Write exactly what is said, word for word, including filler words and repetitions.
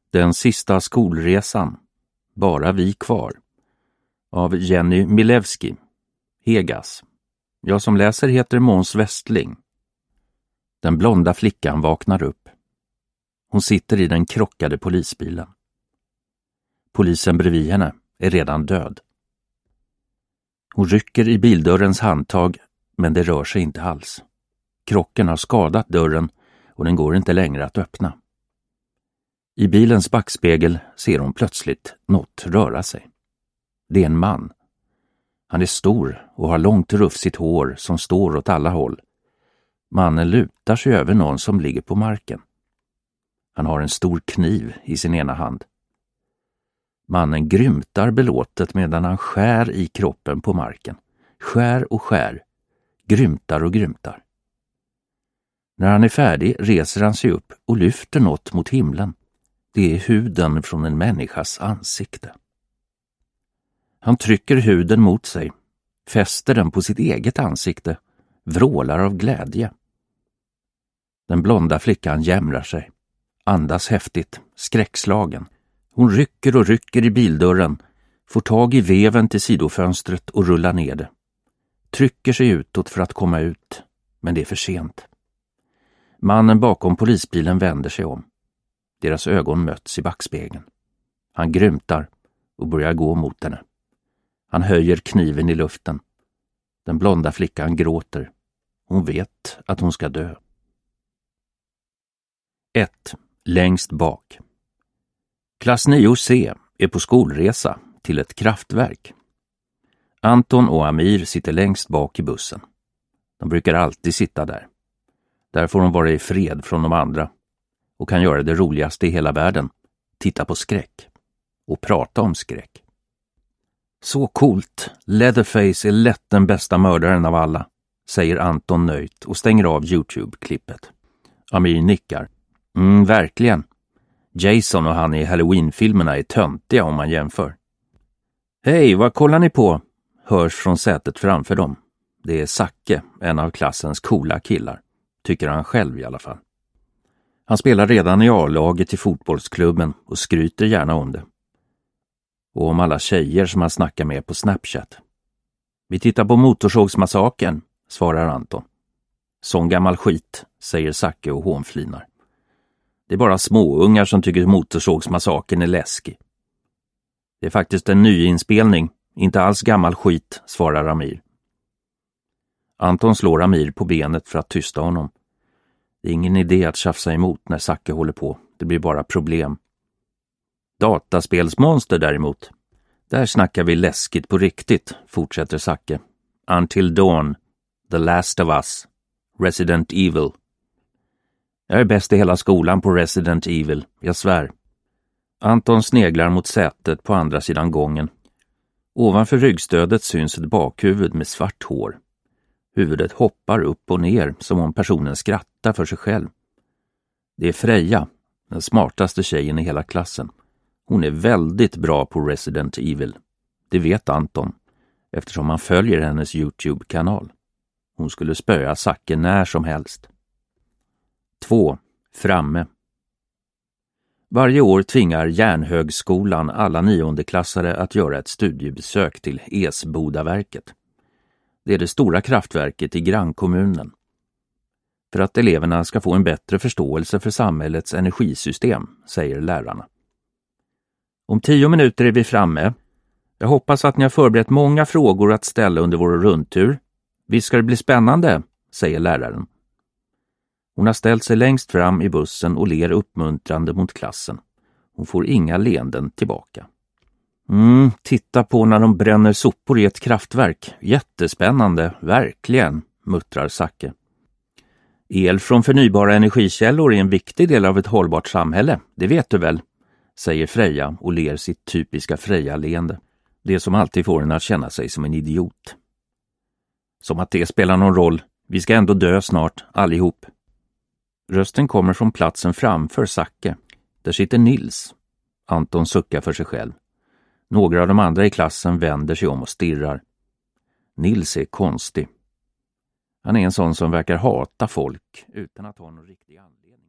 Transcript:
Den sista skolresan. Bara vi kvar. Av Jenny Milewski. Hegas. Jag som läser heter Måns Westling. Den blonda flickan vaknar upp. Hon sitter i den krockade polisbilen. Polisen bredvid henne är redan död. Hon rycker i bildörrens handtag, men det rör sig inte alls. Krocken har skadat dörren och den går inte längre att öppna. I bilens backspegel ser hon plötsligt något röra sig. Det är en man. Han är stor och har långt rufsigt hår som står åt alla håll. Mannen lutar sig över någon som ligger på marken. Han har en stor kniv i sin ena hand. Mannen grymtar belåtet medan han skär i kroppen på marken. Skär och skär. Grymtar och grymtar. När han är färdig reser han sig upp och lyfter något mot himlen. Det är huden från en människas ansikte. Han trycker huden mot sig, fäster den på sitt eget ansikte, vrålar av glädje. Den blonda flickan jämrar sig, andas häftigt, skräckslagen. Hon rycker och rycker i bildörren, får tag i veven till sidofönstret och rullar ner det. Trycker sig utåt för att komma ut, men det är för sent. Mannen bakom polisbilen vänder sig om. Deras ögon möts i backspegeln. Han grymtar och börjar gå mot henne. Han höjer kniven i luften. Den blonda flickan gråter. Hon vet att hon ska dö. ett. Längst bak. Klass nio C är på skolresa till ett kraftverk. Anton och Amir sitter längst bak i bussen. De brukar alltid sitta där. Där får de vara i fred från de andra och kan göra det roligaste i hela världen. Titta på skräck. Och prata om skräck. Så coolt. Leatherface är lätt den bästa mördaren av alla, säger Anton nöjt och stänger av YouTube-klippet. Amir nickar. Mm, verkligen. Jason och han i Halloween-filmerna är töntiga om man jämför. Hej, vad kollar ni på? Hörs från sätet framför dem. Det är Zacke, en av klassens coola killar. Tycker han själv i alla fall. Han spelar redan i A-laget i fotbollsklubben och skryter gärna om det. Och om alla tjejer som han snackar med på Snapchat. Vi tittar på Motorsågsmassakern, svarar Anton. Sån gammal skit, säger Zacke och hånflinar. Det är bara småungar som tycker Motorsågsmassakern är läskig. Det är faktiskt en ny inspelning, inte alls gammal skit, svarar Amir. Anton slår Amir på benet för att tysta honom. Det är ingen idé att tjafsa emot när Zacke håller på. Det blir bara problem. Dataspelsmonster däremot. Där snackar vi läskigt på riktigt, fortsätter Zacke. Until Dawn, The Last of Us, Resident Evil. Jag är bäst i hela skolan på Resident Evil, jag svär. Anton sneglar mot sätet på andra sidan gången. Ovanför ryggstödet syns ett bakhuvud med svart hår. Huvudet hoppar upp och ner som om personen skrattar för sig själv. Det är Freja, den smartaste tjejen i hela klassen. Hon är väldigt bra på Resident Evil. Det vet Anton, eftersom han följer hennes YouTube-kanal. Hon skulle spöa Zacke när som helst. två. Framme. Varje år tvingar Järnhögskolan alla niondeklassare att göra ett studiebesök till Esbodaverket. Det är det stora kraftverket i grannkommunen. För att eleverna ska få en bättre förståelse för samhällets energisystem, säger lärarna. Om tio minuter är vi framme. Jag hoppas att ni har förberett många frågor att ställa under vår rundtur. Visst ska det bli spännande, säger läraren. Hon har ställt sig längst fram i bussen och ler uppmuntrande mot klassen. Hon får inga leenden tillbaka. Mm, titta på när de bränner sopor i ett kraftverk. Jättespännande, verkligen, muttrar Zacke. El från förnybara energikällor är en viktig del av ett hållbart samhälle, det vet du väl, säger Freja och ler sitt typiska Freja-leende. Det som alltid får en att känna sig som en idiot. Som att det spelar någon roll, vi ska ändå dö snart, allihop. Rösten kommer från platsen framför Zacke. Där sitter Nils. Anton suckar för sig själv. Några av de andra i klassen vänder sig om och stirrar. Nils är konstig. Han är en sån som verkar hata folk utan att ha någon riktig anledning.